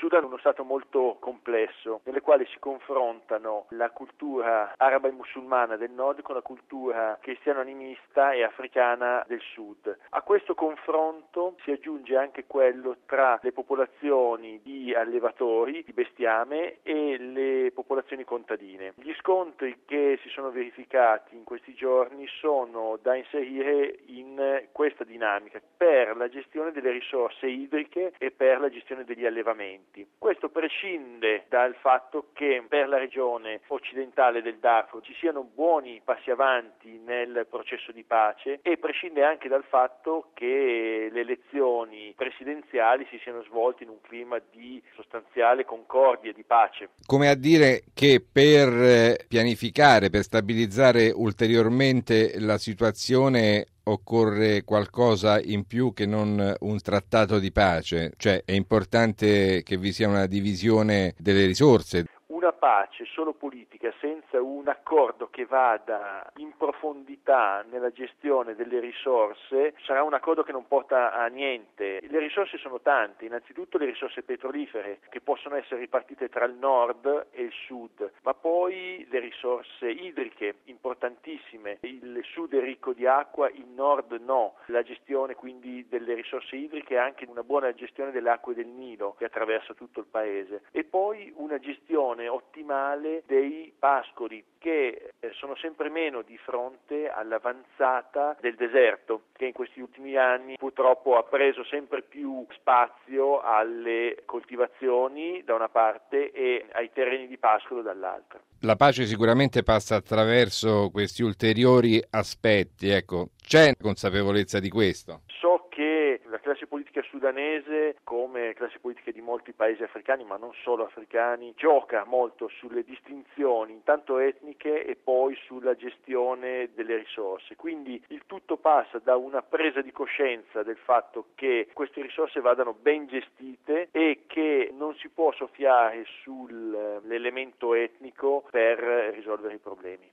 Sudan è uno stato molto complesso, nelle quali si confrontano la cultura araba e musulmana del nord con la cultura cristiano-animista e africana del sud. A questo confronto si aggiunge anche quello tra le popolazioni di allevatori di bestiame e le popolazioni contadine. Gli scontri che si sono verificati in questi giorni sono da inserire in questa dinamica per la gestione delle risorse idriche e per la gestione degli allevamenti. Questo prescinde dal fatto che per la regione occidentale del Darfur ci siano buoni passi avanti nel processo di pace e prescinde anche dal fatto che le elezioni presidenziali si siano svolte in un clima di sostanziale concordia e di pace. Come a dire che per pianificare, per stabilizzare ulteriormente la situazione occorre qualcosa in più che non un trattato di pace, cioè è importante che vi sia una divisione delle risorse. Una pace solo politica senza un accordo che vada in profondità nella gestione delle risorse sarà un accordo che non porta a niente. Le risorse sono tante, innanzitutto le risorse petrolifere che possono essere ripartite tra il nord e il sud, ma poi le risorse idriche importantissime. Il sud è ricco di acqua, il nord no. La gestione quindi delle risorse idriche e anche una buona gestione delle acque del Nilo che attraversa tutto il paese. E poi una gestione ottimale dei pascoli che sono sempre meno di fronte all'avanzata del deserto che in questi ultimi anni purtroppo ha preso sempre più spazio alle coltivazioni da una parte e ai terreni di pascolo dall'altra. La pace sicuramente passa attraverso questi ulteriori aspetti, ecco, c'è consapevolezza di questo? So che la classe politica sudanese, come classe politica di molti paesi africani, ma non solo africani, gioca molto sulle distinzioni, intanto etniche e poi sulla gestione delle risorse. Quindi il tutto passa da una presa di coscienza del fatto che queste risorse vadano ben gestite e che non si può soffiare sull'elemento etnico per risolvere i problemi.